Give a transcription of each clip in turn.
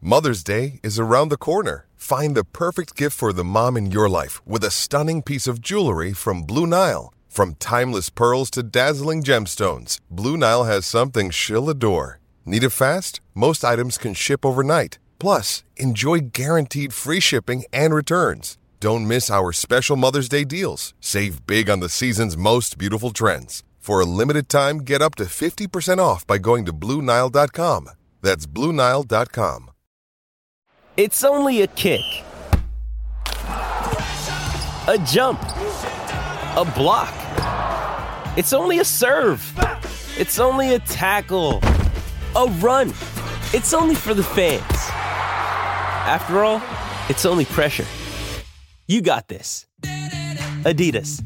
Mother's Day is around the corner. Find the perfect gift for the mom in your life with a stunning piece of jewelry from Blue Nile. From timeless pearls to dazzling gemstones, Blue Nile has something she'll adore. Need it fast? Most items can ship overnight. Plus, enjoy guaranteed free shipping and returns. Don't miss our special Mother's Day deals. Save big on the season's most beautiful trends. For a limited time, get up to 50% off by going to BlueNile.com. That's BlueNile.com. It's only a kick, a jump, a block. It's only a serve. It's only a tackle, a run. It's only for the fans. After all, it's only pressure. You got this. Adidas.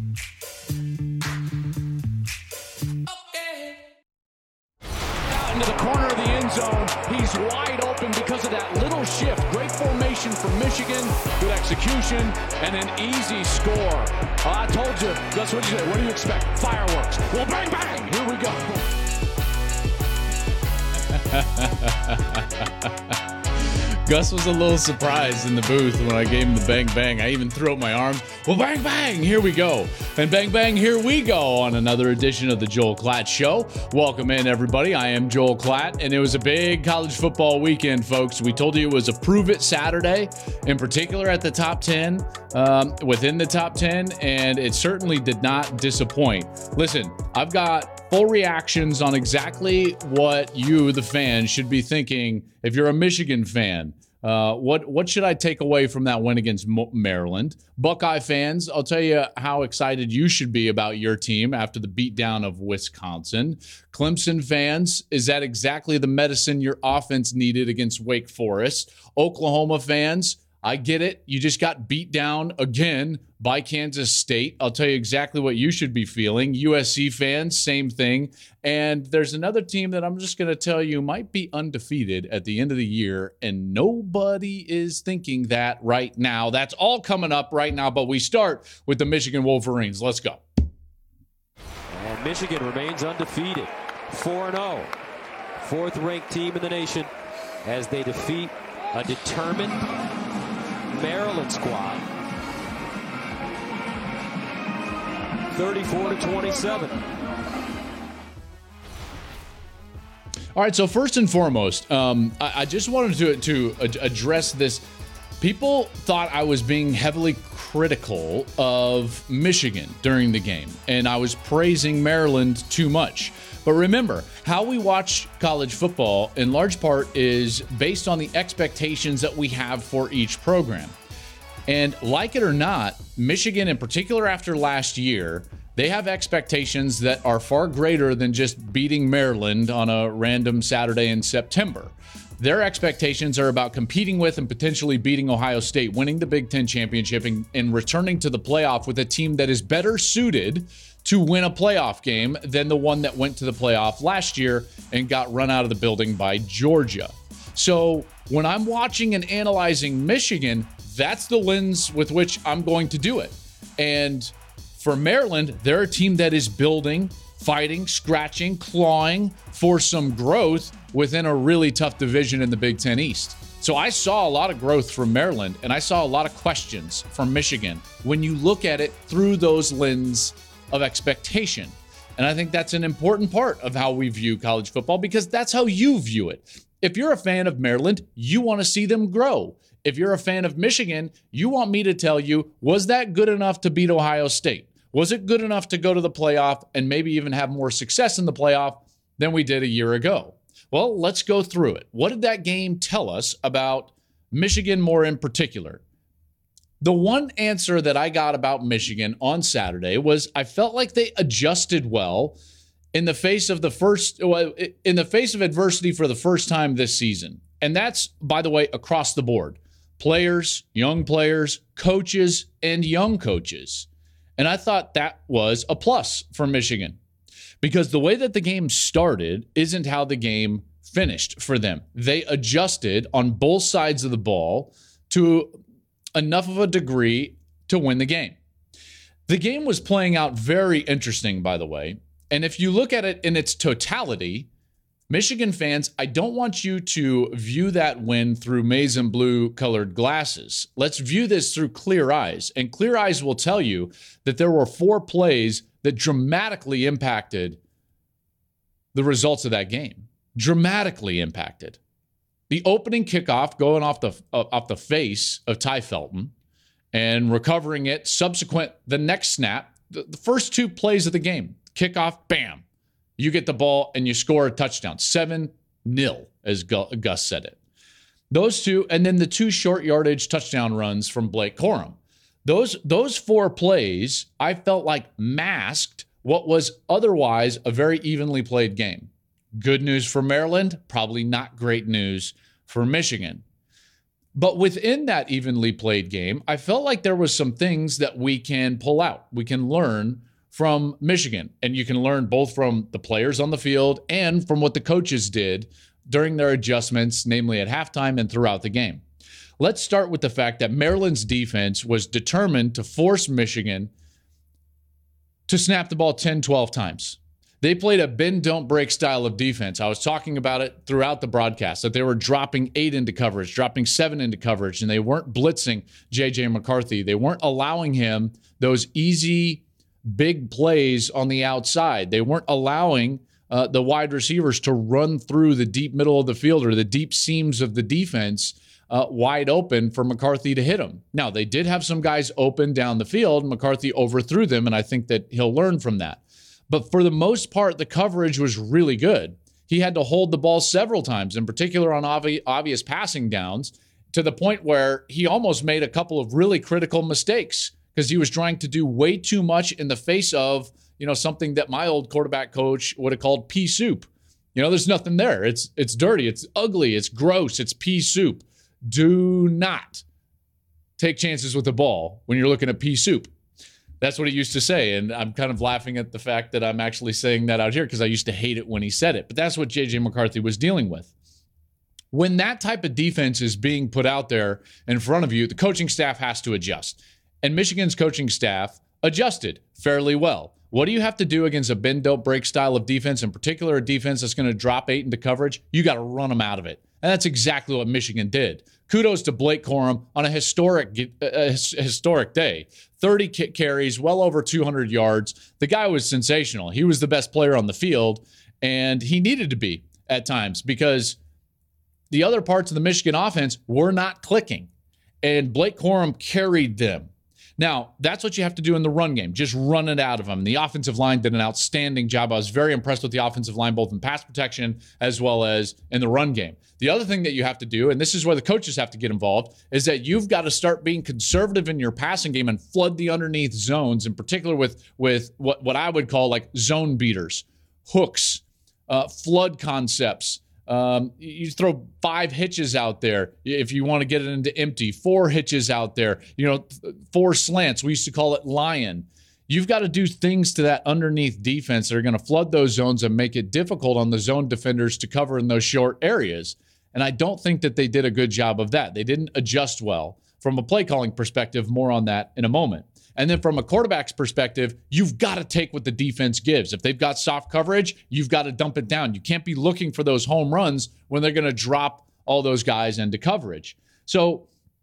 Out into the corner of the end zone. He's wide open because of that little shift. Great formation from Michigan. Good execution and an easy score. I told you. That's what you said. What do you expect? Fireworks. Well, bang, bang. Here we go. Gus was a little surprised in the booth when I gave him the bang bang. I even threw up my arms. Well, bang bang, here we go. And bang bang, here we go on another edition of the Joel Klatt Show. Welcome in, everybody. I am Joel Klatt, and it was a big college football weekend, folks. We told you it was a Prove It Saturday, in particular at the top 10, within the top 10, and it certainly did not disappoint. Listen, I've got full reactions on exactly what you, the fan, should be thinking if you're a Michigan fan. What should I take away from that win against Maryland? Buckeye fans, I'll tell you how excited you should be about your team after the beatdown of Wisconsin. Clemson fans, is that exactly the medicine your offense needed against Wake Forest? Oklahoma fans, I get it. You just got beat down again by Kansas State. I'll tell you exactly what you should be feeling. USC fans, same thing. And there's another team that I'm just going to tell you might be undefeated at the end of the year, and nobody is thinking that right now. That's all coming up right now, but we start with the Michigan Wolverines. Let's go. And Michigan remains undefeated, 4-0. Fourth-ranked team in the nation as they defeat a determined Maryland squad, 34-27. All right, so first and foremost, I just wanted to address this. People thought I was being heavily critical of Michigan during the game, and I was praising Maryland too much. But remember, how we watch college football in large part is based on the expectations that we have for each program. And like it or not, Michigan in particular after last year, they have expectations that are far greater than just beating Maryland on a random Saturday in September. Their expectations are about competing with and potentially beating Ohio State, winning the Big Ten championship, and returning to the playoff with a team that is better suited to win a playoff game than the one that went to the playoff last year and got run out of the building by Georgia. So when I'm watching and analyzing Michigan, that's the lens with which I'm going to do it. And for Maryland, they're a team that is building, fighting, scratching, clawing for some growth within a really tough division in the Big Ten East. So I saw a lot of growth from Maryland, and I saw a lot of questions from Michigan when you look at it through those lenses of expectation. And I think that's an important part of how we view college football, because that's how you view it. If you're a fan of Maryland, you want to see them grow. If you're a fan of Michigan, you want me to tell you, was that good enough to beat Ohio State? Was it good enough to go to the playoff and maybe even have more success in the playoff than we did a year ago? Well, let's go through it. What did that game tell us about Michigan more in particular? The one answer that I got about Michigan on Saturday was I felt like they adjusted well in the face of adversity for the first time this season. And that's, by the way, across the board. Players, coaches, and young coaches. And I thought that was a plus for Michigan, because the way that the game started isn't how the game finished for them. They adjusted on both sides of the ball to enough of a degree to win the game. The game was playing out very interesting, by the way. And if you look at it in its totality, Michigan fans, I don't want you to view that win through maize and blue colored glasses. Let's view this through clear eyes. And clear eyes will tell you that there were 4 plays that dramatically impacted the results of that game. Dramatically impacted. The opening kickoff going off the face of Ty Felton and recovering it subsequent the next snap. The first 2 plays of the game. Kickoff, bam. You get the ball and you score a touchdown. 7-0, as Gus said it. Those 2, and then the 2 short yardage touchdown runs from Blake Corum. Those 4 plays, I felt like masked what was otherwise a very evenly played game. Good news for Maryland, probably not great news for Michigan. But within that evenly played game, I felt like there was some things that we can pull out. We can learn from Michigan, and you can learn both from the players on the field and from what the coaches did during their adjustments, namely at halftime and throughout the game. Let's start with the fact that Maryland's defense was determined to force Michigan to snap the ball 10, 12 times. They played a bend, don't break style of defense. I was talking about it throughout the broadcast, that they were dropping 8 into coverage, dropping 7 into coverage, and they weren't blitzing J.J. McCarthy. They weren't allowing him those easy big plays on the outside. They weren't allowing the wide receivers to run through the deep middle of the field or the deep seams of the defense wide open for McCarthy to hit them. Now, they did have some guys open down the field. McCarthy overthrew them, and I think that he'll learn from that. But for the most part, the coverage was really good. He had to hold the ball several times, in particular on obvious passing downs, to the point where he almost made a couple of really critical mistakes because he was trying to do way too much in the face of, something that my old quarterback coach would have called pea soup. There's nothing there. It's dirty. It's ugly. It's gross. It's pea soup. Do not take chances with the ball when you're looking at pea soup. That's what he used to say, and I'm kind of laughing at the fact that I'm actually saying that out here because I used to hate it when he said it, but that's what J.J. McCarthy was dealing with. When that type of defense is being put out there in front of you, the coaching staff has to adjust. And Michigan's coaching staff adjusted fairly well. What do you have to do against a bend, don't break style of defense, in particular a defense that's going to drop 8 into coverage? You got to run them out of it. And that's exactly what Michigan did. Kudos to Blake Corum on a historic day. 30 carries, well over 200 yards. The guy was sensational. He was the best player on the field, and he needed to be at times because the other parts of the Michigan offense were not clicking, and Blake Corum carried them. Now, that's what you have to do in the run game. Just run it out of them. The offensive line did an outstanding job. I was very impressed with the offensive line, both in pass protection as well as in the run game. The other thing that you have to do, and this is where the coaches have to get involved, is that you've got to start being conservative in your passing game and flood the underneath zones, in particular with what I would call like zone beaters, hooks, flood concepts. You throw 5 hitches out there if you want to get it into empty, 4 hitches out there, 4 slants. We used to call it lion. You've got to do things to that underneath defense that are going to flood those zones and make it difficult on the zone defenders to cover in those short areas. And I don't think that they did a good job of that. They didn't adjust well. From a play calling perspective, more on that in a moment. And then from a quarterback's perspective, you've got to take what the defense gives. If they've got soft coverage, you've got to dump it down. You can't be looking for those home runs when they're going to drop all those guys into coverage. So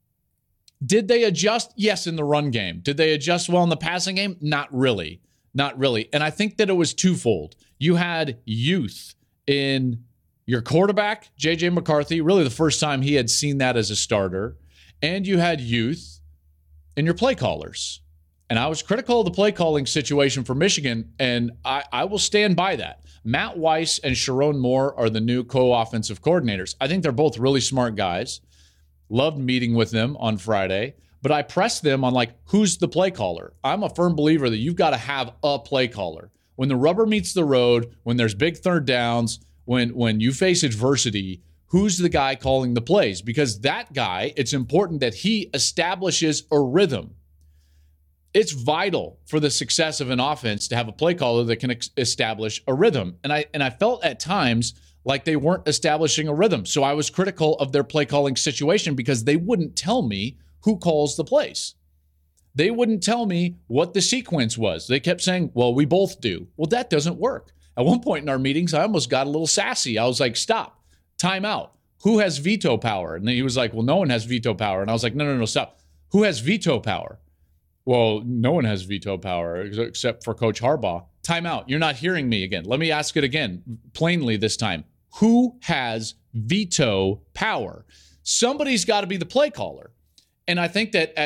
did they adjust? Yes, in the run game. Did they adjust well in the passing game? Not really. Not really. And I think that it was twofold. You had youth in your quarterback, J.J. McCarthy, really the first time he had seen that as a starter. And you had youth in your play callers. And I was critical of the play calling situation for Michigan, and I will stand by that. Matt Weiss and Sharon Moore are the new co-offensive coordinators. I think they're both really smart guys. Loved meeting with them on Friday, but I pressed them on who's the play caller? I'm a firm believer that you've got to have a play caller. When the rubber meets the road, when there's big third downs, when you face adversity, who's the guy calling the plays? Because that guy, it's important that he establishes a rhythm. It's vital for the success of an offense to have a play caller that can establish a rhythm. And I felt at times like they weren't establishing a rhythm. So I was critical of their play calling situation because they wouldn't tell me who calls the plays. They wouldn't tell me what the sequence was. They kept saying, well, we both do. Well, that doesn't work. At one point in our meetings, I almost got a little sassy. I was like, stop, time out. Who has veto power? And then he was like, well, no one has veto power. And I was like, no, stop. Who has veto power? Well, no one has veto power except for Coach Harbaugh. Time out. You're not hearing me again. Let me ask it again, plainly this time. Who has veto power? Somebody's got to be the play caller. And I think that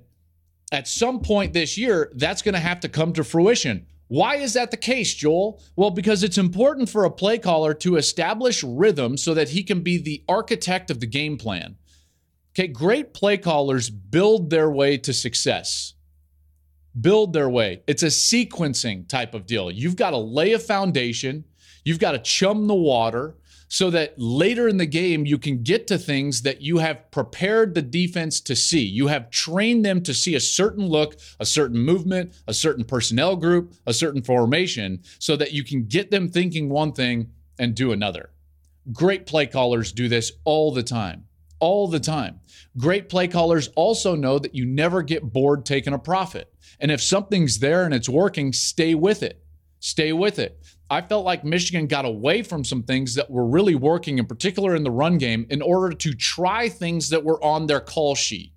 at some point this year, that's going to have to come to fruition. Why is that the case, Joel? Well, because it's important for a play caller to establish rhythm so that he can be the architect of the game plan. Okay, great play callers build their way to success. Build their way. It's a sequencing type of deal. You've got to lay a foundation. You've got to chum the water so that later in the game, you can get to things that you have prepared the defense to see. You have trained them to see a certain look, a certain movement, a certain personnel group, a certain formation, so that you can get them thinking one thing and do another. Great play callers do this all the time. All the time. Great play callers also know that you never get bored taking a profit. And if something's there and it's working, stay with it. Stay with it. I felt like Michigan got away from some things that were really working, in particular in the run game, in order to try things that were on their call sheet.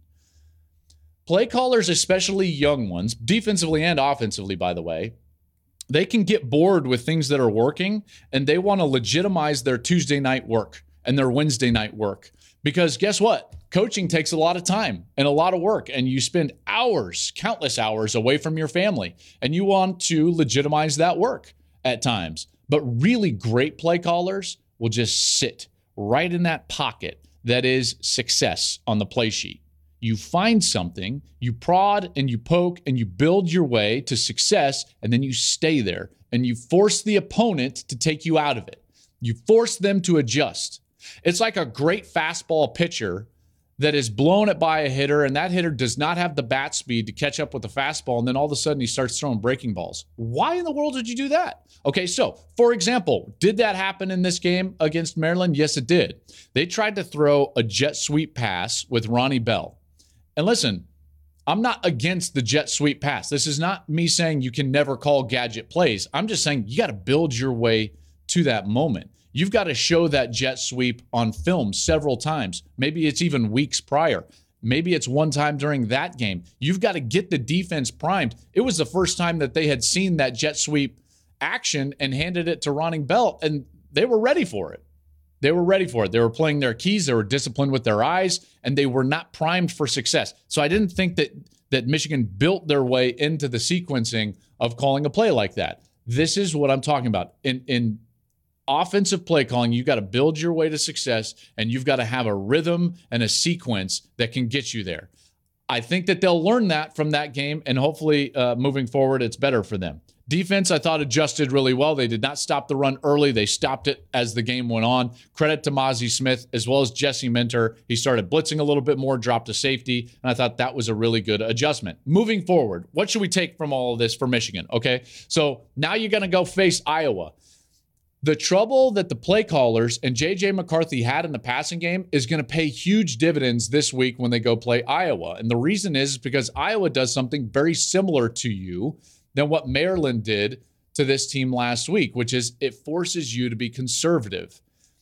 Play callers, especially young ones, defensively and offensively, by the way, they can get bored with things that are working, and they want to legitimize their Tuesday night work and their Wednesday night work. Because guess what? Coaching takes a lot of time and a lot of work, and you spend hours, countless hours away from your family, and you want to legitimize that work at times. But really great play callers will just sit right in that pocket that is success on the play sheet. You find something, you prod and you poke and you build your way to success, and then you stay there and you force the opponent to take you out of it. You force them to adjust. It's like a great fastball pitcher that is blown it by a hitter, and that hitter does not have the bat speed to catch up with the fastball, and then all of a sudden he starts throwing breaking balls. Why in the world did you do that? Okay, so, for example, did that happen in this game against Maryland? Yes, it did. They tried to throw a jet sweep pass with Ronnie Bell. And listen, I'm not against the jet sweep pass. This is not me saying you can never call gadget plays. I'm just saying you got to build your way to that moment. You've got to show that jet sweep on film several times. Maybe it's even weeks prior. Maybe it's one time during that game. You've got to get the defense primed. It was the first time that they had seen that jet sweep action and handed it to Ronnie Bell, and they were ready for it. They were ready for it. They were playing their keys. They were disciplined with their eyes, and they were not primed for success. So I didn't think that Michigan built their way into the sequencing of calling a play like that. This is what I'm talking about. In offensive play calling, you've got to build your way to success, and you've got to have a rhythm and a sequence that can get you there. I think that they'll learn that from that game, and hopefully moving forward, it's better for them. Defense, I thought, adjusted really well. They did not stop the run early. They stopped it as the game went on. Credit to Mazi Smith as well as Jesse Minter. He started blitzing a little bit more, dropped a safety, and I thought that was a really good adjustment. Moving forward, what should we take from all of this for Michigan? Okay, so now you're going to go face Iowa. The trouble that the play callers and J.J. McCarthy had in the passing game is going to pay huge dividends this week when they go play Iowa. And the reason is because Iowa does something very similar to you than what Maryland did to this team last week, which is it forces you to be conservative.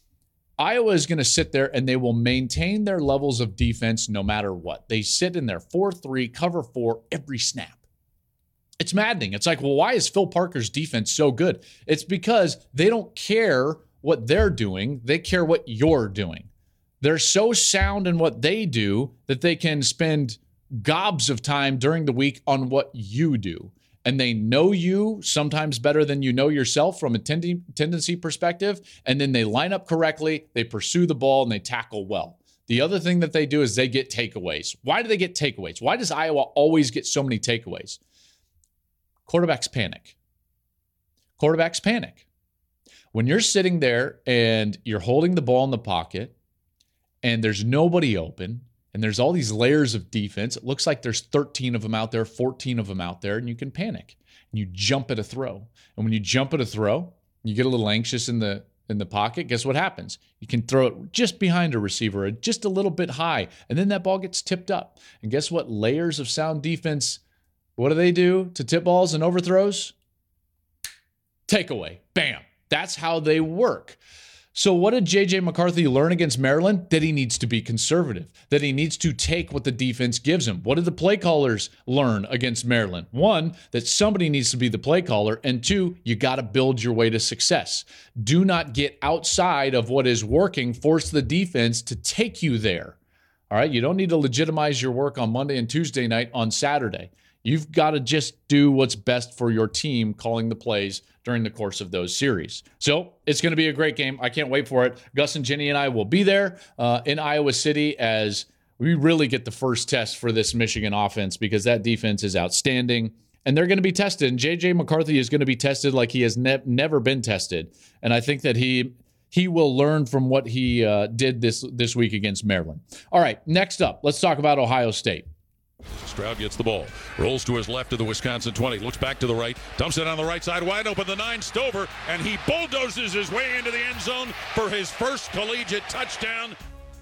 Iowa is going to sit there and they will maintain their levels of defense no matter what. They sit in their 4-3, cover 4 every snap. It's maddening. It's like, well, why is Phil Parker's defense so good? It's because they don't care what they're doing. They care what you're doing. They're so sound in what they do that they can spend gobs of time during the week on what you do. And they know you sometimes better than you know yourself from a tendency perspective. And then they line up correctly, they pursue the ball, and they tackle well. The other thing that they do is they get takeaways. Why do they get takeaways? Why does Iowa always get so many takeaways? Quarterbacks panic. Quarterbacks panic. When you're sitting there and you're holding the ball in the pocket and there's nobody open and there's all these layers of defense, it looks like there's 13 of them out there, 14 of them out there, and you can panic. And you jump at a throw. And when you jump at a throw, you get a little anxious in the pocket, guess what happens? You can throw it just behind a receiver, just a little bit high, and then that ball gets tipped up. And guess what? Layers of sound defense, what do they do to tip balls and overthrows? takeaway, bam. That's how they work. So what did J.J. McCarthy learn against Maryland? That he needs to be conservative, that he needs to take what the defense gives him. What did the play callers learn against Maryland? One, that somebody needs to be the play caller, and two, you got to build your way to success. Do not get outside of what is working. Force the defense to take you there. All right, you don't need to legitimize your work on Monday and Tuesday night on Saturday. You've got to just do what's best for your team, calling the plays during the course of those series. So it's going to be a great game. I can't wait for it. Gus and Jenny and I will be there in Iowa City as we really get the first test for this Michigan offense, because that defense is outstanding and they're going to be tested. And J.J. McCarthy is going to be tested like he has never been tested. And I think that he will learn from what he did this week against Maryland. All right, next up, let's talk about Ohio State. Stroud gets the ball, rolls to his left to the Wisconsin 20, looks back to the right, dumps it on the right side, wide open, the 9, Stover, and he bulldozes his way into the end zone for his first collegiate touchdown.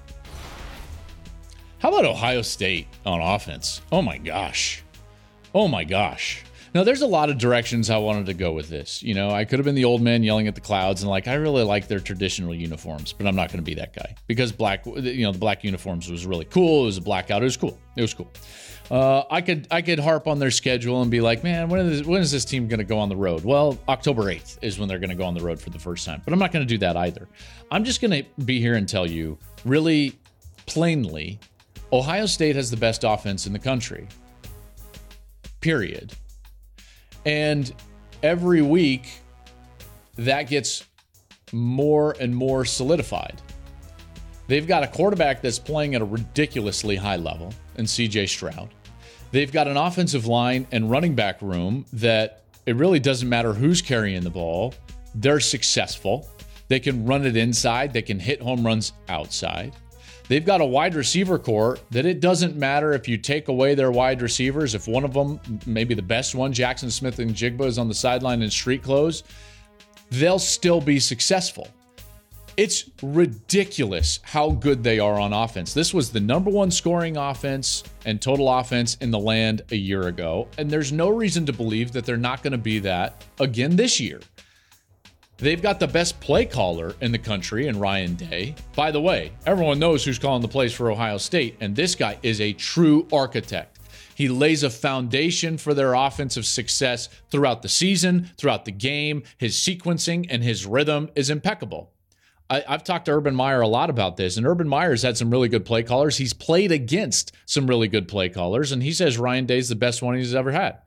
How about Ohio State on offense? Oh my gosh. Now, there's a lot of directions I wanted to go with this. You know, I could have been the old man yelling at the clouds and I really like their traditional uniforms, but I'm not going to be that guy because the black uniforms was really cool. It was a blackout. It was cool. I could harp on their schedule and be like, man, when is this team going to go on the road? Well, October 8th is when they're going to go on the road for the first time, but I'm not going to do that either. I'm just going to be here and tell you really plainly, Ohio State has the best offense in the country. Period. And every week, that gets more and more solidified. They've got a quarterback that's playing at a ridiculously high level in C.J. Stroud. They've got an offensive line and running back room that it really doesn't matter who's carrying the ball. They're successful. They can run it inside. They can hit home runs outside. They've got a wide receiver core that it doesn't matter if you take away their wide receivers. If one of them, maybe the best one, Jackson Smith and Jigba, is on the sideline in street clothes, they'll still be successful. It's ridiculous how good they are on offense. This was the number one scoring offense and total offense in the land a year ago, and there's no reason to believe that they're not going to be that again this year. They've got the best play caller in the country in Ryan Day. By the way, everyone knows who's calling the plays for Ohio State, and this guy is a true architect. He lays a foundation for their offensive success throughout the season, throughout the game. His sequencing and his rhythm is impeccable. I've talked to Urban Meyer a lot about this, and Urban Meyer's had some really good play callers. He's played against some really good play callers, and he says Ryan Day's the best one he's ever had.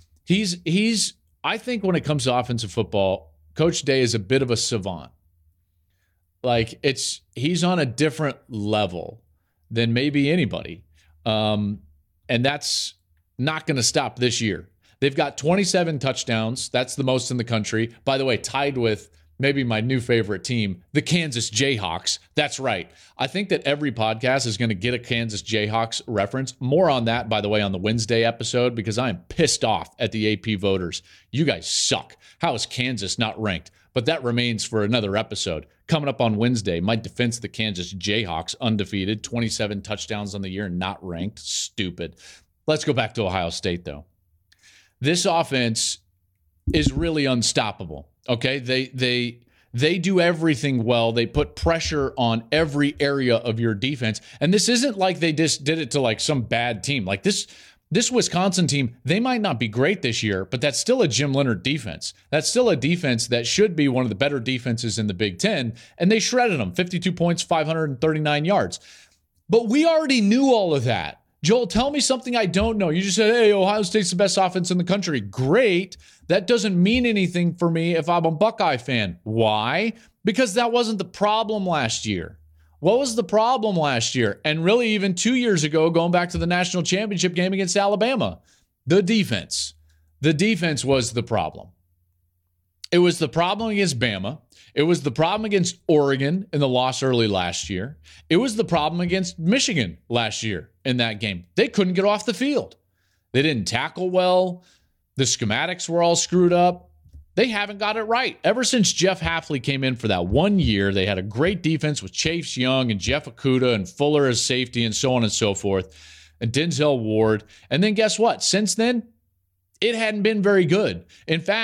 I think when it comes to offensive football, Coach Day is a bit of a savant. He's on a different level than maybe anybody. And that's not going to stop this year. They've got 27 touchdowns. That's the most in the country. By the way, tied with maybe my new favorite team, the Kansas Jayhawks. That's right. I think that every podcast is going to get a Kansas Jayhawks reference. More on that, by the way, on the Wednesday episode, because I am pissed off at the AP voters. You guys suck. How is Kansas not ranked? But that remains for another episode. Coming up on Wednesday, my defense of the Kansas Jayhawks, undefeated, 27 touchdowns on the year, not ranked. Stupid. Let's go back to Ohio State, though. This offense is really unstoppable. Okay, they do everything well. They put pressure on every area of your defense. And this isn't like they just did it to some bad team. This Wisconsin team, they might not be great this year, but that's still a Jim Leonhard defense. That's still a defense that should be one of the better defenses in the Big Ten. And they shredded them, 52 points, 539 yards. But we already knew all of that. Joel, tell me something I don't know. You just said, hey, Ohio State's the best offense in the country. Great. That doesn't mean anything for me if I'm a Buckeye fan. Why? Because that wasn't the problem last year. What was the problem last year? And really even 2 years ago, going back to the national championship game against Alabama, the defense. The defense was the problem. It was the problem against Bama. It was the problem against Oregon in the loss early last year. It was the problem against Michigan last year in that game. They couldn't get off the field. They didn't tackle well. The schematics were all screwed up. They haven't got it right. Ever since Jeff Hafley came in for that 1 year, they had a great defense with Chase Young and Jeff Okudah and Fuller as safety and so on and so forth, and Denzel Ward. And then guess what? Since then, it hadn't been very good. In fact,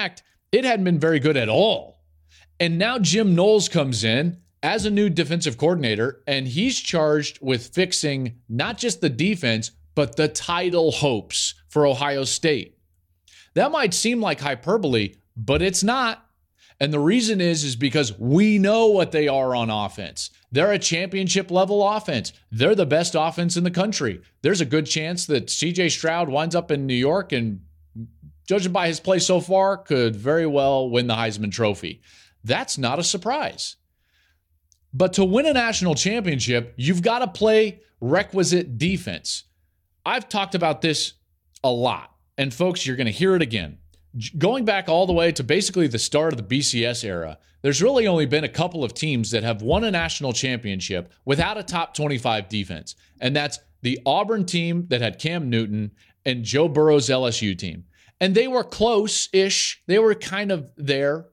It hadn't been very good at all. And now Jim Knowles comes in as a new defensive coordinator, and he's charged with fixing not just the defense, but the title hopes for Ohio State. That might seem like hyperbole, but it's not. And the reason is because we know what they are on offense. They're a championship level offense. They're the best offense in the country. There's a good chance that CJ Stroud winds up in New York and, judging by his play so far, could very well win the Heisman Trophy. That's not a surprise. But to win a national championship, you've got to play requisite defense. I've talked about this a lot. And folks, you're going to hear it again. Going back all the way to basically the start of the BCS era, there's really only been a couple of teams that have won a national championship without a top 25 defense. And that's the Auburn team that had Cam Newton and Joe Burrow's LSU team. And they were close-ish. They were kind of there.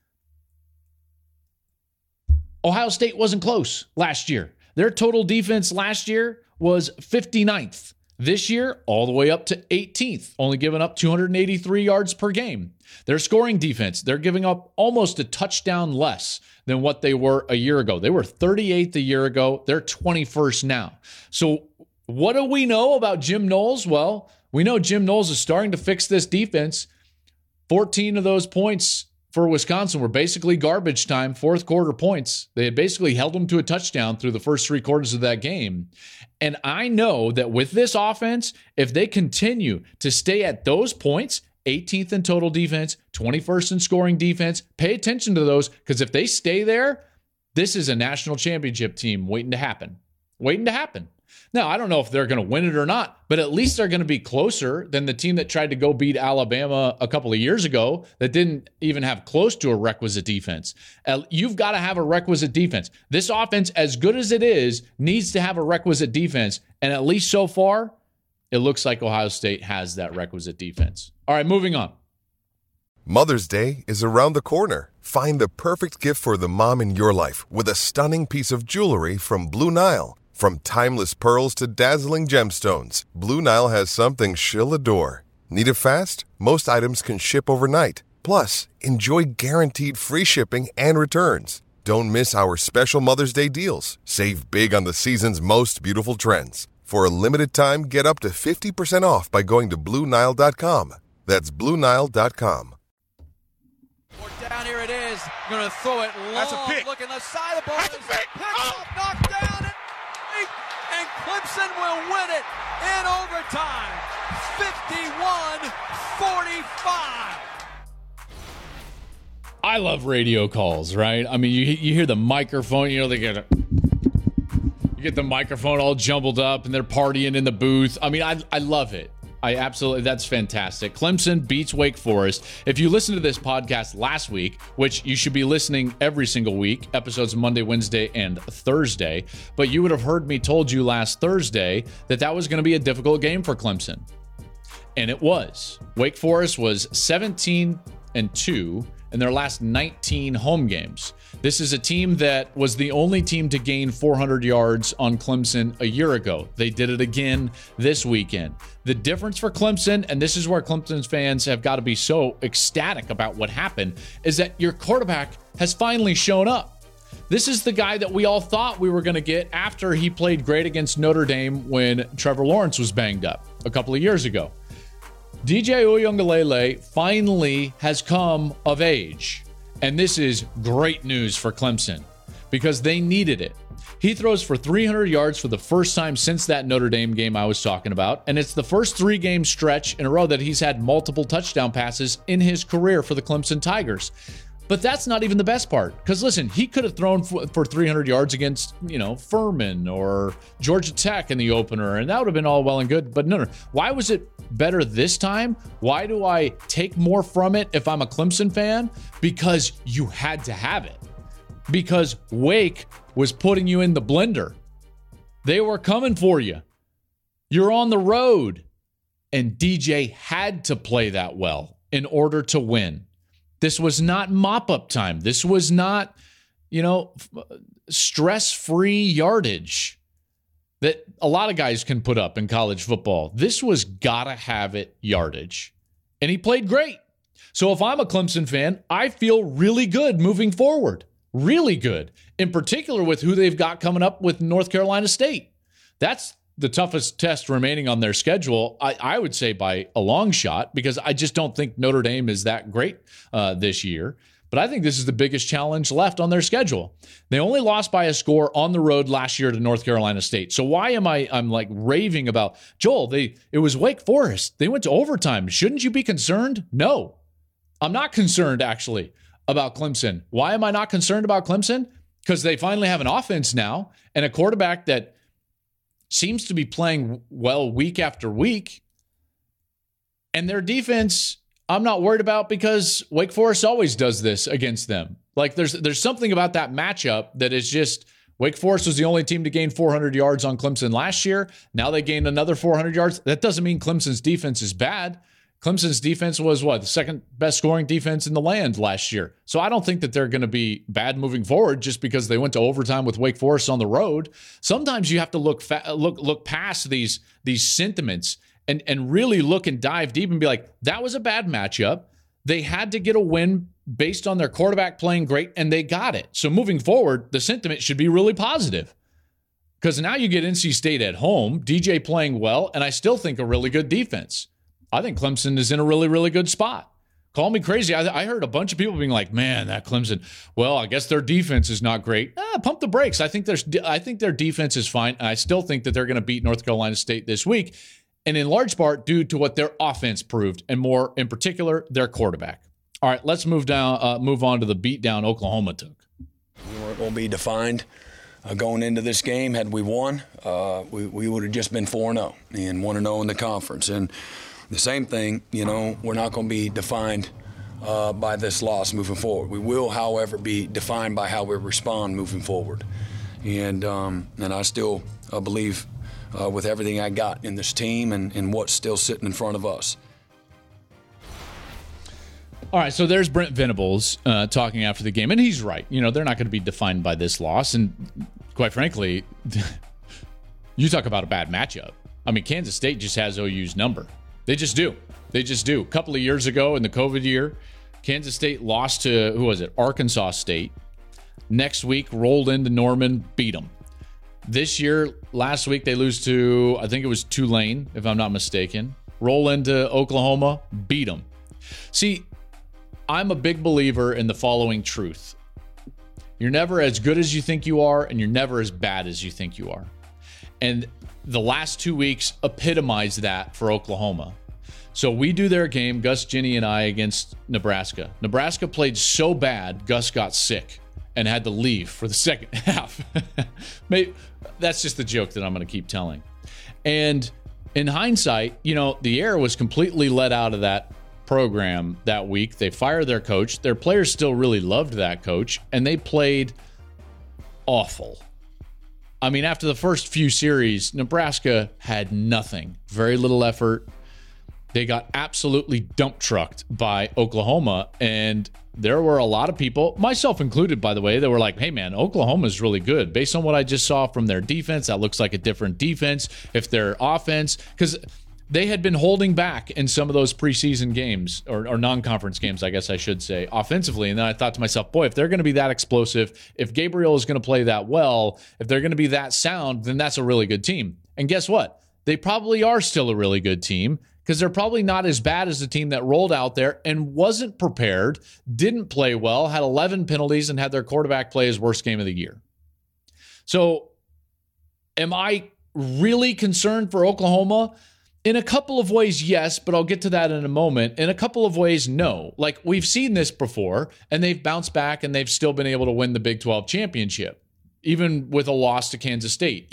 Ohio State wasn't close last year. Their total defense last year was 59th. This year, all the way up to 18th, only giving up 283 yards per game. Their scoring defense, they're giving up almost a touchdown less than what they were a year ago. They were 38th a year ago. They're 21st now. So what do we know about Jim Knowles? Well, we know Jim Knowles is starting to fix this defense. 14 of those points for Wisconsin were basically garbage time, fourth quarter points. They had basically held them to a touchdown through the first three quarters of that game. And I know that with this offense, if they continue to stay at those points, 18th in total defense, 21st in scoring defense, pay attention to those, because if they stay there, this is a national championship team waiting to happen. Waiting to happen. Now, I don't know if they're going to win it or not, but at least they're going to be closer than the team that tried to go beat Alabama a couple of years ago that didn't even have close to a requisite defense. You've got to have a requisite defense. This offense, as good as it is, needs to have a requisite defense. And at least so far, it looks like Ohio State has that requisite defense. All right, moving on. Mother's Day is around the corner. Find the perfect gift for the mom in your life with a stunning piece of jewelry from Blue Nile. From timeless pearls to dazzling gemstones, Blue Nile has something she'll adore. Need it fast? Most items can ship overnight. Plus, enjoy guaranteed free shipping and returns. Don't miss our special Mother's Day deals. Save big on the season's most beautiful trends. For a limited time, get up to 50% off by going to BlueNile.com. That's BlueNile.com. Down here it is. Going to throw it long. That's a pick. Looking the side of the ball. That's a pick. Up, knocked down. And Clemson will win it in overtime. 51-45. I love radio calls, right? I mean, you hear the microphone, they get you get the microphone all jumbled up and they're partying in the booth. I mean, I love it. That's fantastic. Clemson beats Wake Forest. If you listened to this podcast last week, which you should be listening every single week, episodes Monday, Wednesday, and Thursday, but you would have heard me told you last Thursday that was going to be a difficult game for Clemson. And it was. Wake Forest was 17-2 in their last 19 home games. This is a team that was the only team to gain 400 yards on Clemson a year ago. They did it again this weekend. The difference for Clemson, and this is where Clemson's fans have got to be so ecstatic about what happened, is that your quarterback has finally shown up. This is the guy that we all thought we were going to get after he played great against Notre Dame when Trevor Lawrence was banged up a couple of years ago. DJ Uiagalelei finally has come of age, and this is great news for Clemson because they needed it. He throws for 300 yards for the first time since that Notre Dame game I was talking about, and it's the first 3-game stretch in a row that he's had multiple touchdown passes in his career for the Clemson Tigers. But that's not even the best part, because listen, he could have thrown for 300 yards against, Furman or Georgia Tech in the opener, and that would have been all well and good. But no. Why was it better this time? Why do I take more from it if I'm a Clemson fan? Because you had to have it. Because Wake was putting you in the blender. They were coming for you. You're on the road. And DJ had to play that well in order to win. This was not mop-up time. This was not, stress-free yardage that a lot of guys can put up in college football. This was gotta-have-it yardage. And he played great. So if I'm a Clemson fan, I feel really good moving forward. Really good. In particular with who they've got coming up with North Carolina State. That's the toughest test remaining on their schedule, I would say by a long shot, because I just don't think Notre Dame is that great this year. But I think this is the biggest challenge left on their schedule. They only lost by a score on the road last year to North Carolina State. So why am I'm like raving about, Joel, it was Wake Forest. They went to overtime. Shouldn't you be concerned? No, I'm not concerned actually about Clemson. Why am I not concerned about Clemson? Because they finally have an offense now and a quarterback that seems to be playing well week after week. And their defense, I'm not worried about because Wake Forest always does this against them. Like there's something about that matchup that is just, Wake Forest was the only team to gain 400 yards on Clemson last year. Now they gained another 400 yards. That doesn't mean Clemson's defense is bad. Clemson's defense was the second best scoring defense in the land last year. So I don't think that they're going to be bad moving forward just because they went to overtime with Wake Forest on the road. Sometimes you have to look past these sentiments and really look and dive deep and be like, that was a bad matchup. They had to get a win based on their quarterback playing great, and they got it. So moving forward, the sentiment should be really positive because now you get NC State at home, DJ playing well, and I still think a really good defense. I think Clemson is in a really, really good spot. Call me crazy. I heard a bunch of people being like, man, that Clemson, well, I guess their defense is not great. Pump the brakes. I think their defense is fine, and I still think that they're going to beat North Carolina State this week, and in large part due to what their offense proved, and more in particular, their quarterback. All right, let's move on to the beatdown Oklahoma took. We weren't going to be defined going into this game. Had we won, we would have just been 4-0 and 1-0 in the conference. And the same thing, we're not going to be defined by this loss moving forward. We will, however, be defined by how we respond moving forward. And I still believe with everything I got in this team and what's still sitting in front of us. All right, so there's Brent Venables talking after the game, and he's right. They're not going to be defined by this loss, and quite frankly, you talk about a bad matchup. I mean, Kansas State just has OU's number. They just do. A couple of years ago in the COVID year, Kansas State lost to, Arkansas State. Next week, rolled into Norman, beat them. Last week, they lose to, I think it was Tulane, if I'm not mistaken. Roll into Oklahoma, beat them. See, I'm a big believer in the following truth. You're never as good as you think you are, and you're never as bad as you think you are. And the last 2 weeks epitomize that for Oklahoma. So we do their game, Gus, Jenny, and I, against Nebraska. Nebraska played so bad, Gus got sick and had to leave for the second half. Maybe that's just the joke that I'm going to keep telling. And in hindsight, the air was completely let out of that program that week. They fired their coach. Their players still really loved that coach, and they played awful. I mean, after the first few series, Nebraska had nothing, very little effort. They got absolutely dump trucked by Oklahoma, and there were a lot of people, myself included, by the way, that were like, hey, man, Oklahoma's really good. Based on what I just saw from their defense, that looks like a different defense. If their offense, because they had been holding back in some of those preseason games, or non-conference games, I guess I should say, offensively. And then I thought to myself, boy, if they're going to be that explosive, if Gabriel is going to play that well, if they're going to be that sound, then that's a really good team. And guess what? They probably are still a really good team because they're probably not as bad as the team that rolled out there and wasn't prepared, didn't play well, had 11 penalties, and had their quarterback play his worst game of the year. So am I really concerned for Oklahoma? In a couple of ways, yes, but I'll get to that in a moment. In a couple of ways, no. Like, we've seen this before, and they've bounced back, and they've still been able to win the Big 12 championship, even with a loss to Kansas State,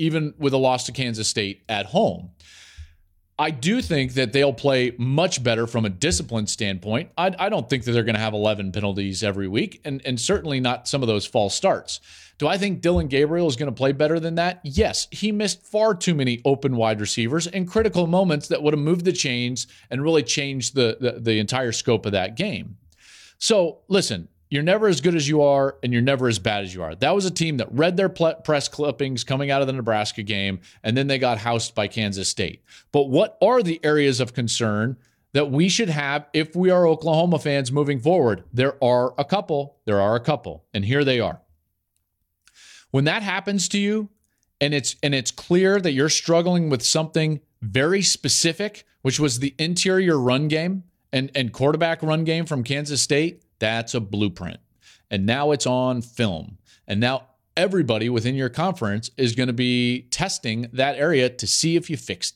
at home. I do think that they'll play much better from a discipline standpoint. I don't think that they're going to have 11 penalties every week, and certainly not some of those false starts. Do I think Dylan Gabriel is going to play better than that? Yes. He missed far too many open wide receivers in critical moments that would have moved the chains and really changed the entire scope of that game. So, listen, you're never as good as you are, and you're never as bad as you are. That was a team that read their press clippings coming out of the Nebraska game, and then they got housed by Kansas State. But what are the areas of concern that we should have if we are Oklahoma fans moving forward? There are a couple. And here they are. When that happens to you, and it's clear that you're struggling with something very specific, which was the interior run game and quarterback run game from Kansas State, that's a blueprint. And now it's on film. And now everybody within your conference is going to be testing that area to see if you fixed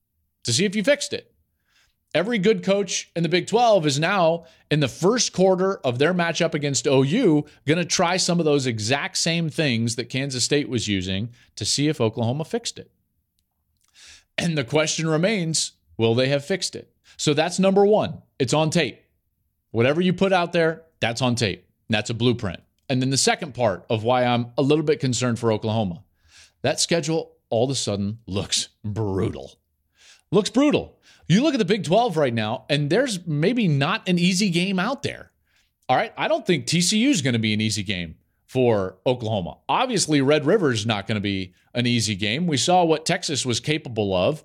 it. Every good coach in the Big 12 is now in the first quarter of their matchup against OU going to try some of those exact same things that Kansas State was using to see if Oklahoma fixed it. And the question remains, will they have fixed it? So that's number one. It's on tape. Whatever you put out there, that's on tape. That's a blueprint. And then the second part of why I'm a little bit concerned for Oklahoma, that schedule all of a sudden looks brutal. You look at the Big 12 right now, and there's maybe not an easy game out there. All right, I don't think TCU is going to be an easy game for Oklahoma. Obviously, Red River is not going to be an easy game. We saw what Texas was capable of.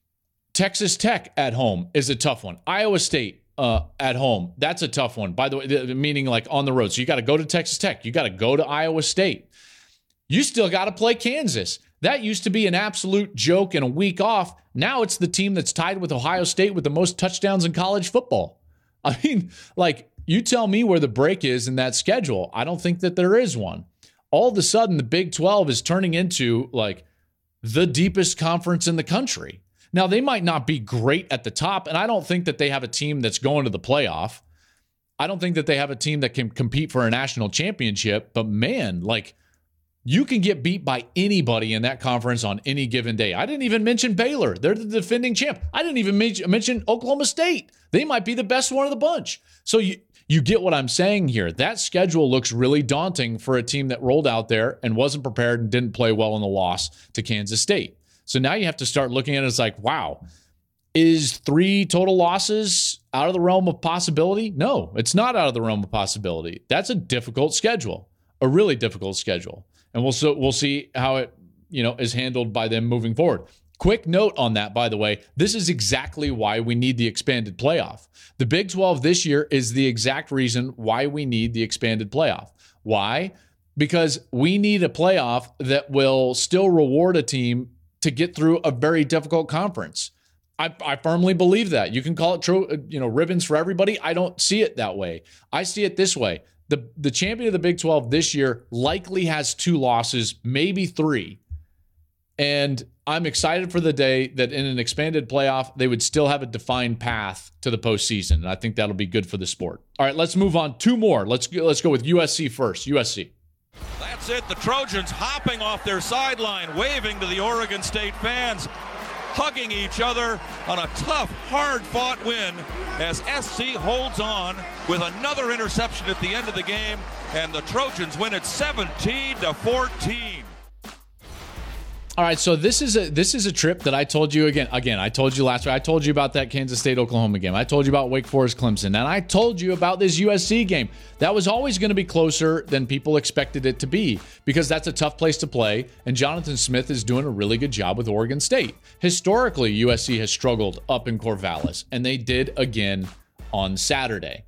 Texas Tech at home is a tough one. Iowa State at home, that's a tough one. By the way, meaning like on the road. So you got to go to Texas Tech. You got to go to Iowa State. You still got to play Kansas. That used to be an absolute joke and a week off. Now it's the team that's tied with Ohio State with the most touchdowns in college football. I mean, like, you tell me where the break is in that schedule. I don't think that there is one. All of a sudden, the Big 12 is turning into like the deepest conference in the country. Now, they might not be great at the top, and I don't think that they have a team that's going to the playoff. I don't think that they have a team that can compete for a national championship, but man, like, you can get beat by anybody in that conference on any given day. I didn't even mention Baylor. They're the defending champ. I didn't even mention Oklahoma State. They might be the best one of the bunch. So you get what I'm saying here. That schedule looks really daunting for a team that rolled out there and wasn't prepared and didn't play well in the loss to Kansas State. So now you have to start looking at it as like, wow, is 3 total losses out of the realm of possibility? No, it's not out of the realm of possibility. That's a difficult schedule, a really difficult schedule. And we'll see how it, is handled by them moving forward. Quick note on that, by the way, this is exactly why we need the expanded playoff. The Big 12 this year is the exact reason why we need the expanded playoff. Why? Because we need a playoff that will still reward a team to get through a very difficult conference. I firmly believe that. You can call it ribbons for everybody. I don't see it that way. I see it this way. The champion of the Big 12 this year likely has 2 losses, maybe 3. And I'm excited for the day that in an expanded playoff, they would still have a defined path to the postseason. And I think that'll be good for the sport. All right, let's move on. 2 more. Let's go with USC first. USC. That's it. The Trojans hopping off their sideline, waving to the Oregon State fans, hugging each other on a tough, hard-fought win as SC holds on with another interception at the end of the game, and the Trojans win it 17-14. All right, so this is a trip that I told you again. I told you last week. I told you about that Kansas State-Oklahoma game. I told you about Wake Forest-Clemson, and I told you about this USC game. That was always going to be closer than people expected it to be because that's a tough place to play, and Jonathan Smith is doing a really good job with Oregon State. Historically, USC has struggled up in Corvallis, and they did again on Saturday.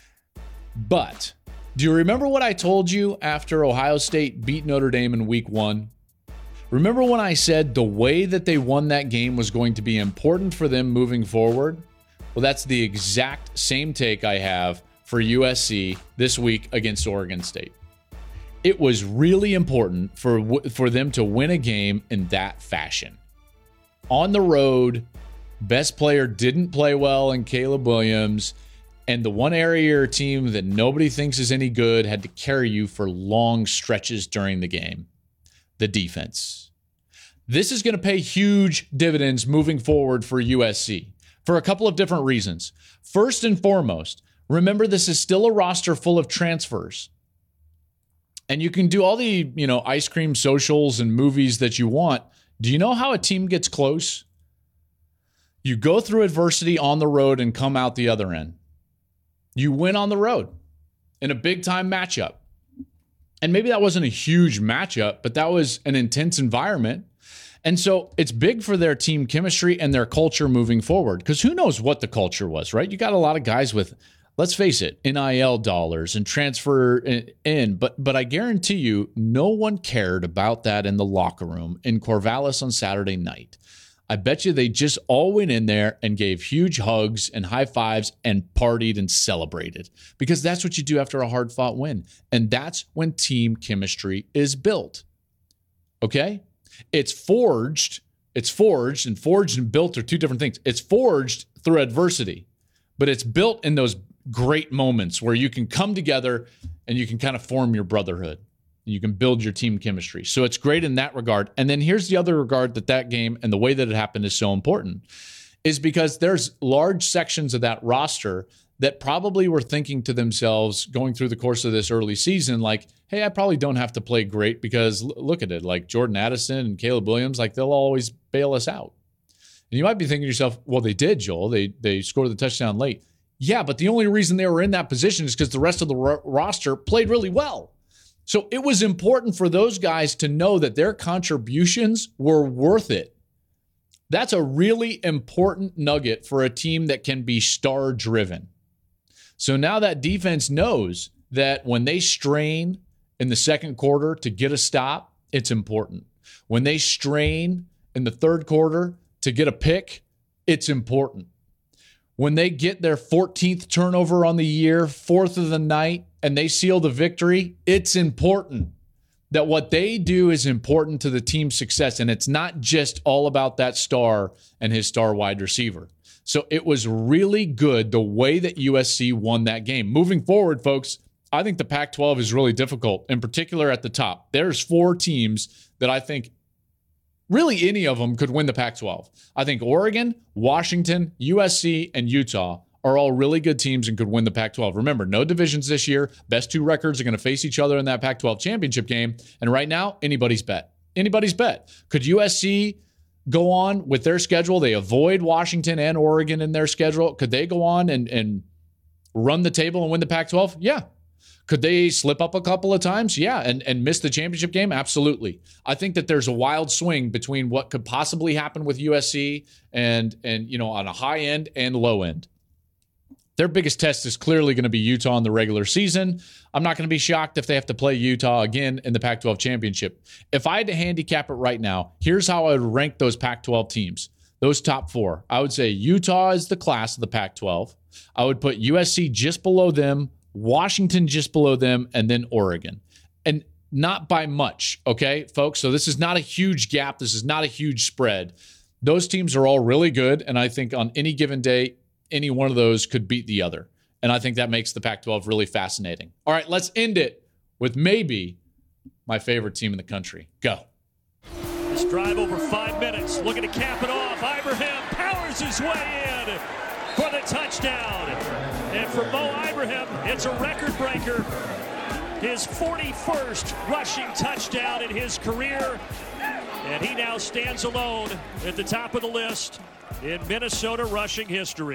But do you remember what I told you after Ohio State beat Notre Dame in Week 1? Remember when I said the way that they won that game was going to be important for them moving forward? Well, that's the exact same take I have for USC this week against Oregon State. It was really important for them to win a game in that fashion. On the road, best player didn't play well in Caleb Williams, and the one area of your team that nobody thinks is any good had to carry you for long stretches during the game. The defense. This is going to pay huge dividends moving forward for USC for a couple of different reasons. First and foremost, remember this is still a roster full of transfers. And you can do all the, ice cream socials and movies that you want. Do you know how a team gets close? You go through adversity on the road and come out the other end. You win on the road in a big-time matchup. And maybe that wasn't a huge matchup, but that was an intense environment. And so it's big for their team chemistry and their culture moving forward, because who knows what the culture was, right? You got a lot of guys with, let's face it, NIL dollars and transfer in. But I guarantee you, no one cared about that in the locker room in Corvallis on Saturday night. I bet you they just all went in there and gave huge hugs and high fives and partied and celebrated, because that's what you do after a hard-fought win. And that's when team chemistry is built. Okay? It's forged, and forged and built are two different things. It's forged through adversity, but it's built in those great moments where you can come together and you can kind of form your brotherhood. You can build your team chemistry. So it's great in that regard. And then here's the other regard that game and the way that it happened is so important, is because there's large sections of that roster that probably were thinking to themselves going through the course of this early season, like, hey, I probably don't have to play great because look at it, like Jordan Addison and Caleb Williams, like they'll always bail us out. And you might be thinking to yourself, well, they did, Joel. They scored the touchdown late. Yeah, but the only reason they were in that position is because the rest of the roster played really well. So it was important for those guys to know that their contributions were worth it. That's a really important nugget for a team that can be star-driven. So now that defense knows that when they strain in the second quarter to get a stop, it's important. When they strain in the third quarter to get a pick, it's important. When they get their 14th turnover on the year, 4th of the night, and they seal the victory, it's important that what they do is important to the team's success. And it's not just all about that star and his star wide receiver. So it was really good the way that USC won that game. Moving forward, folks, I think the Pac-12 is really difficult, in particular at the top. There's 4 teams that I think really any of them could win the Pac-12. I think Oregon, Washington, USC, and Utah are all really good teams and could win the Pac-12. Remember, no divisions this year. Best 2 records are going to face each other in that Pac-12 championship game. And right now, anybody's bet. Anybody's bet. Could USC go on with their schedule? They avoid Washington and Oregon in their schedule. Could they go on and run the table and win the Pac-12? Yeah. Could they slip up a couple of times? Yeah. And miss the championship game? Absolutely. I think that there's a wild swing between what could possibly happen with USC and on a high end and low end. Their biggest test is clearly going to be Utah in the regular season. I'm not going to be shocked if they have to play Utah again in the Pac-12 championship. If I had to handicap it right now, here's how I would rank those Pac-12 teams, those top 4. I would say Utah is the class of the Pac-12. I would put USC just below them, Washington just below them, and then Oregon. And not by much, okay, folks? So this is not a huge gap. This is not a huge spread. Those teams are all really good, and I think on any given day, any one of those could beat the other. And I think that makes the Pac-12 really fascinating. All right, let's end it with maybe my favorite team in the country. Go. This drive over 5 minutes, looking to cap it off. Ibrahim powers his way in for the touchdown. And for Mo Ibrahim, it's a record breaker. His 41st rushing touchdown in his career. And he now stands alone at the top of the list in Minnesota rushing history.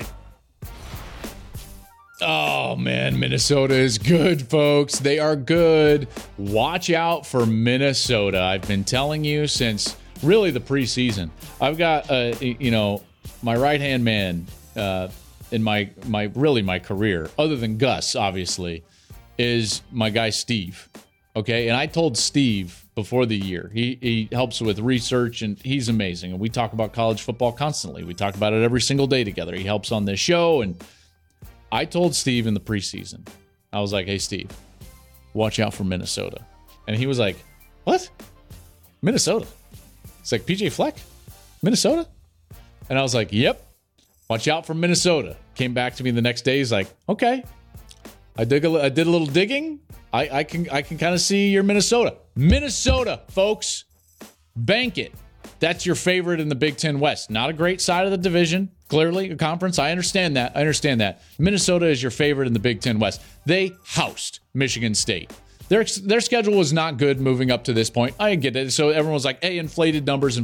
Oh, man, Minnesota is good, folks. They are good. Watch out for Minnesota. I've been telling you since really the preseason. I've got, my right-hand man in my career, other than Gus, obviously, is my guy Steve. Okay, and I told Steve before the year, he helps with research, and he's amazing. And we talk about college football constantly. We talk about it every single day together. He helps on this show, and I told Steve in the preseason, I was like, hey, Steve, watch out for Minnesota. And he was like, what? Minnesota? It's like, PJ Fleck? Minnesota? And I was like, yep, watch out for Minnesota. Came back to me the next day. He's like, okay. I did a little digging. I can kind of see your Minnesota. Minnesota, folks. Bank it. That's your favorite in the Big Ten West. Not a great side of the division. Clearly, a conference. I understand that. Minnesota is your favorite in the Big Ten West. They housed Michigan State. Their schedule was not good moving up to this point. I get it. So everyone was like, hey, inflated numbers.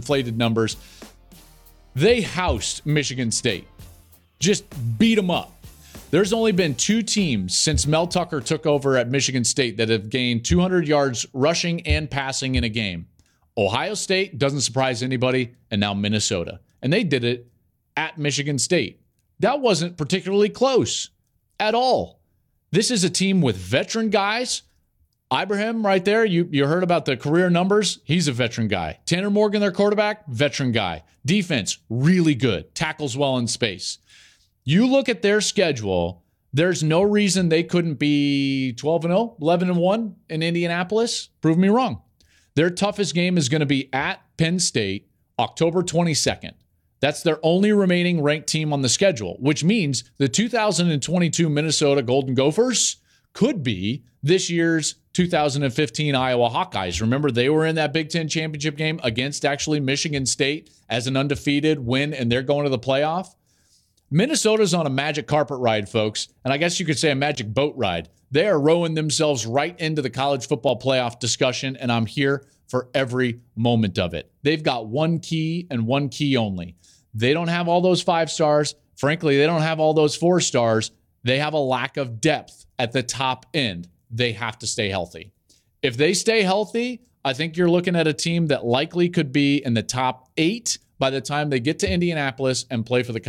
They housed Michigan State. Just beat them up. There's only been 2 teams since Mel Tucker took over at Michigan State that have gained 200 yards rushing and passing in a game. Ohio State doesn't surprise anybody, and now Minnesota. And they did it at Michigan State. That wasn't particularly close at all. This is a team with veteran guys. Ibrahim right there, you heard about the career numbers. He's a veteran guy. Tanner Morgan, their quarterback, veteran guy. Defense, really good. Tackles well in space. You look at their schedule, there's no reason they couldn't be 12-0, 11-1 in Indianapolis. Prove me wrong. Their toughest game is going to be at Penn State, October 22nd. That's their only remaining ranked team on the schedule, which means the 2022 Minnesota Golden Gophers could be this year's 2015 Iowa Hawkeyes. Remember, they were in that Big Ten championship game against actually Michigan State as an undefeated win, and they're going to the playoff. Minnesota's on a magic carpet ride, folks, and I guess you could say a magic boat ride. They are rowing themselves right into the college football playoff discussion, and I'm here for every moment of it. They've got one key and one key only. They don't have all those 5 stars. Frankly, they don't have all those 4 stars. They have a lack of depth at the top end. They have to stay healthy. If they stay healthy, I think you're looking at a team that likely could be in the top 8 by the time they get to Indianapolis and play for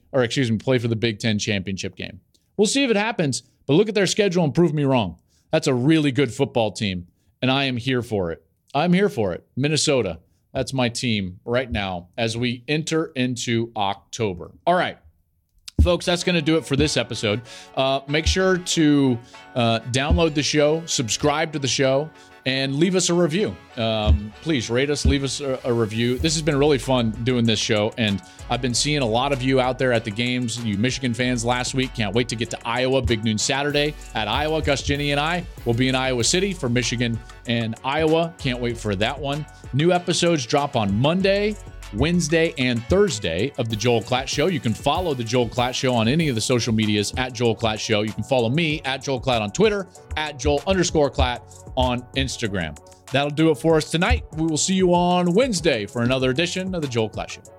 the Big Ten championship game. We'll see if it happens, but look at their schedule and prove me wrong. That's a really good football team, and I am here for it. I'm here for it. Minnesota, that's my team right now as we enter into October. All right. Folks, that's going to do it for this episode. Make sure to download the show, subscribe to the show, and leave us a review. Please rate us, leave us a review. This has been really fun doing this show, and I've been seeing a lot of you out there at the games, you Michigan fans last week. Can't wait to get to Iowa, Big Noon Saturday at Iowa. Gus, Jenny, and I will be in Iowa City for Michigan and Iowa. Can't wait for that one. New episodes drop on Monday, Wednesday, and Thursday of The Joel Klatt Show. You can follow The Joel Klatt Show on any of the social medias at Joel Klatt Show. You can follow me at Joel Klatt on Twitter, at Joel_Klatt on Instagram. That'll do it for us tonight. We will see you on Wednesday for another edition of The Joel Klatt Show.